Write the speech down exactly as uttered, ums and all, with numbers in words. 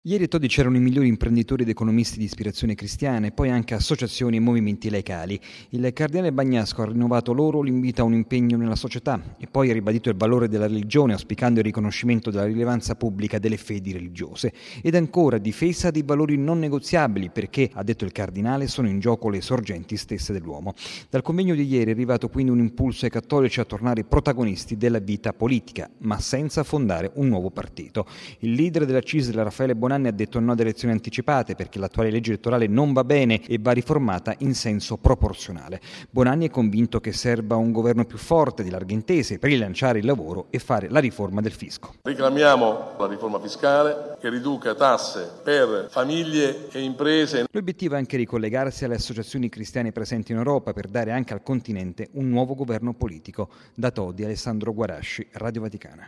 Ieri a Todi c'erano i migliori imprenditori ed economisti di ispirazione cristiana e poi anche associazioni e movimenti laicali. Il cardinale Bagnasco ha rinnovato loro l'invito a un impegno nella società e poi ha ribadito il valore della religione, auspicando il riconoscimento della rilevanza pubblica delle fedi religiose. Ed ancora difesa dei valori non negoziabili perché, ha detto il cardinale, sono in gioco le sorgenti stesse dell'uomo. Dal convegno di ieri è arrivato quindi un impulso ai cattolici a tornare protagonisti della vita politica, ma senza fondare un nuovo partito. Il leader della C I S L, Raffaele Bonanni, ha detto no ad elezioni anticipate perché l'attuale legge elettorale non va bene e va riformata in senso proporzionale. Bonanni è convinto che serva un governo più forte, di larghe intese, per rilanciare il lavoro e fare la riforma del fisco. Reclamiamo la riforma fiscale che riduca tasse per famiglie e imprese. L'obiettivo è anche ricollegarsi alle associazioni cristiane presenti in Europa per dare anche al continente un nuovo governo politico. Da Todi, Alessandro Guarasci, Radio Vaticana.